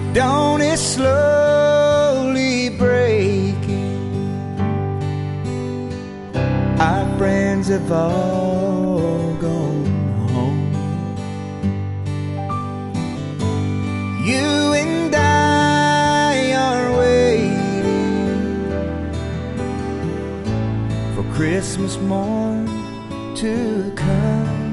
Dawn is slowly breaking. Our friends have all gone home. You and I are waiting for Christmas morn to come.